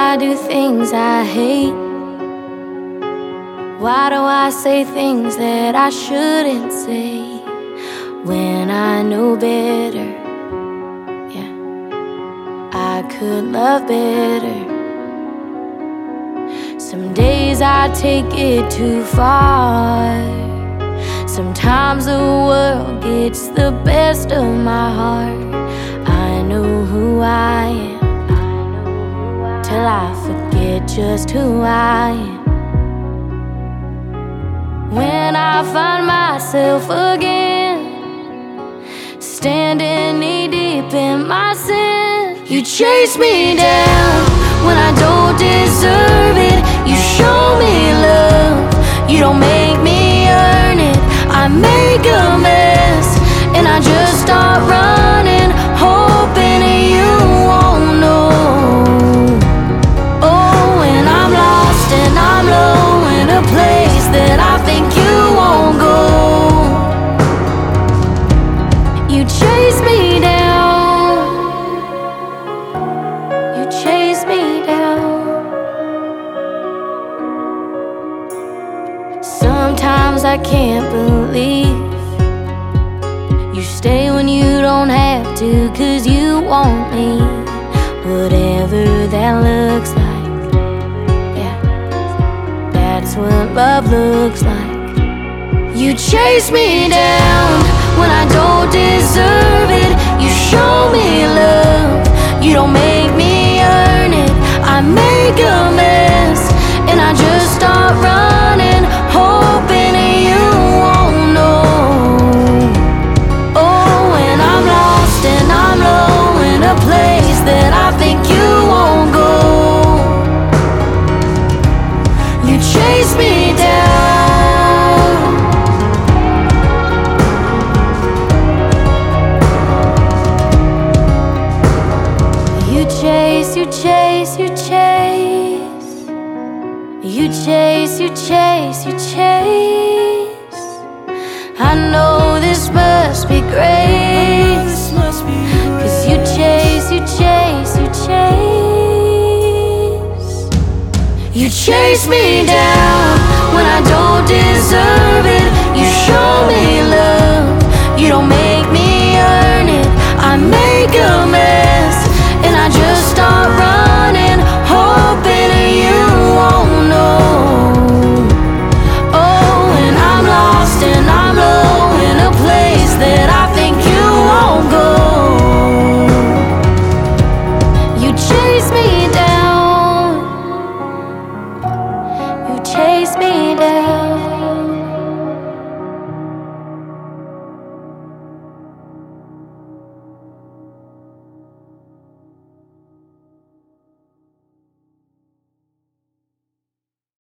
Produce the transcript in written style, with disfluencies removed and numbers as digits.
I do things I hate? Why do I say things that I shouldn't say when I know better? Yeah, I could love better. Some days I take it too far. Sometimes the world gets the best of my heart. I know who I am till I forget just who I am. When I find myself again standing knee deep in my sin, you chase me down when I don't deserve it. You show me love, you don't make me earn it. I make a mess and I just start running, hoping you won't know. Oh, and I'm lost and I'm low in a place that I think you won't go. You chase me down, you chase me down. Sometimes I can't believe you stay when you don't have to, 'cause you won't leave. Whatever that looks like, yeah, that's what love looks like. You chase me down when I don't deserve it. You show me love, you don't make me earn it. I make a mess and I just start running, hoping you won't know. Oh, and I'm lost and I'm low in a place that I think you won't go. You chase me down. You chase, you chase, you chase. You chase, you chase, you chase. I know this must be grace, 'cause you chase, you chase, you chase. You chase me down when I don't deserve it. You show me love, you don't make me earn it. I make a mess and I just start running, hoping you won't know. Oh, and I'm lost and I'm low in a place that I think you won't go. You chase me down, you chase me